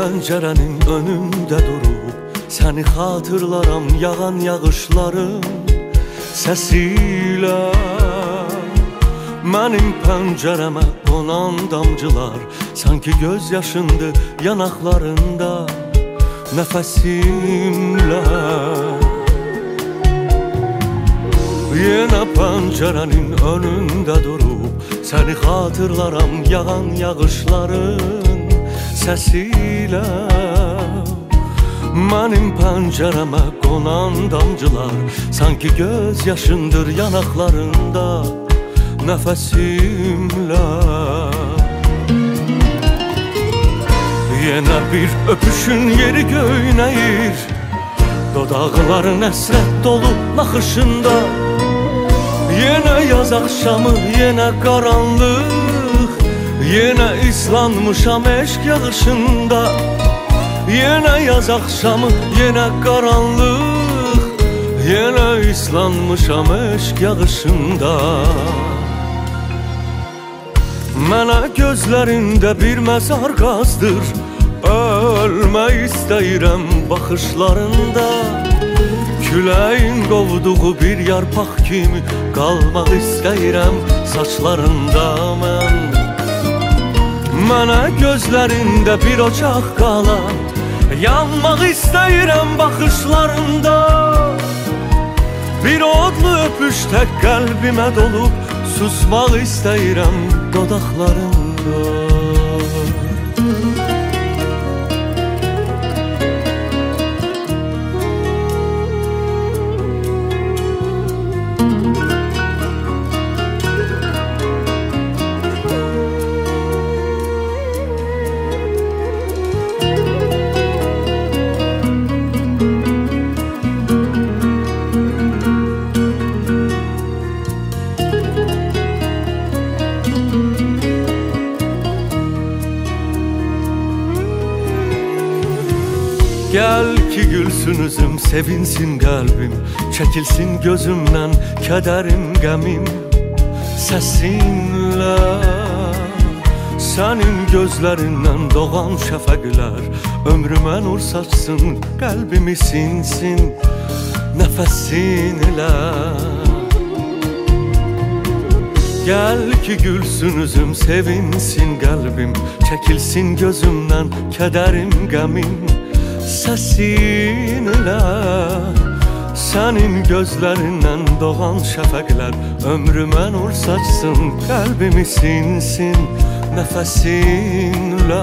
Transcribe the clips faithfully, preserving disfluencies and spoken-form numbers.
pəncərənin önündə durub səni xatırlaram yağan yağışların səsilə. Mənim pəncərəmə qonan damcılar sanki göz yaşındı yanaqlarında nəfəsimlə. Yenə pəncərənin önündə durub səni xatırlaram yağan yağışların səsilə. Mənim pəncərəmə qonan damcılar sanki göz yaşındır yanaqlarında nəfəsimlə. Yenə bir öpüşün yeri göynəyir, dodaqların əsrət dolu naxışında. Yenə yaz axşamı, yenə qaranlıq, yenə islanmışam eşq yağışında. Yenə yaz axşamı, yenə qaranlıq, yenə islanmışam eşq yağışında. Mənə gözlərində bir məzar qazdır, ölmək istəyirəm baxışlarında. Küləyin qovduğu bir yarpaq kimi qalmaq istəyirəm saçlarında mən. Mənə gözlərində bir ocaq qalan, yanmaq istəyirəm baxışlarında. Bir odlu öpüş tək qəlbimə dolub, susmaq istəyirəm dodaqlarında. Gəl ki gülsün üzüm, sevinsin qəlbim, çəkilsin gözümdən kədərim, qəmim səsinlə. Sənin gözlərindən doğan şəfəqlər ömrümə nur saçsın, qəlbimi sinsin nəfəsinlə. Gəl ki gülsün üzüm, sevinsin qəlbim, çəkilsin gözümdən kədərim, qəmim səsinlə. Sənin gözlərindən doğan şəfəqlər ömrümə nur saçsın, qəlbimi sinsin nəfəsinlə.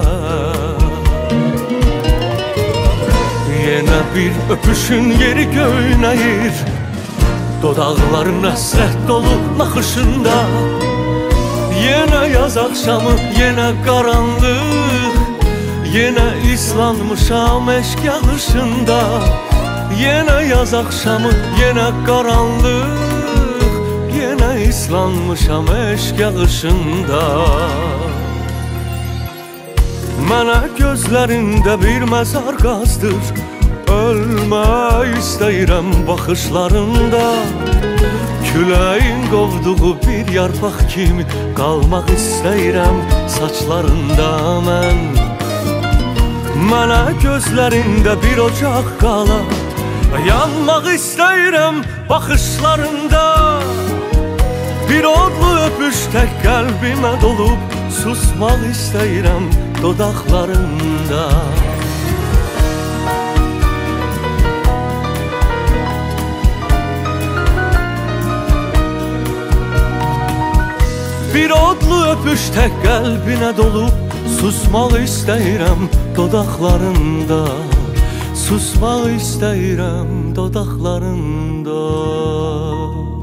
Yenə bir öpüşün yeri göynəyir, dodaqların əsrət dolu naxışında. Yenə yaz axşamı, yenə qaranlıq, yenə islanmışam eşq yağışında. Yenə yaz axşamı, yenə qaranlıq, yenə islanmışam eşq yağışında. Mənə gözlərində bir məzar qazdır, ölmək istəyirəm baxışlarında. Küləyin qovduğu bir yarpaq kimi qalmaq istəyirəm saçlarında mən. Mənə gözlərində bir ocaq qala, yanmaq istəyirəm baxışlarında. Bir odlu öpüş tək qəlbimə dolub, susmaq istəyirəm dodaqlarında. Bir odlu öpüş tək qəlbinə dolub, susmaq istəyirəm dodaqlarında. Susmaq istəyirəm dodaqlarında.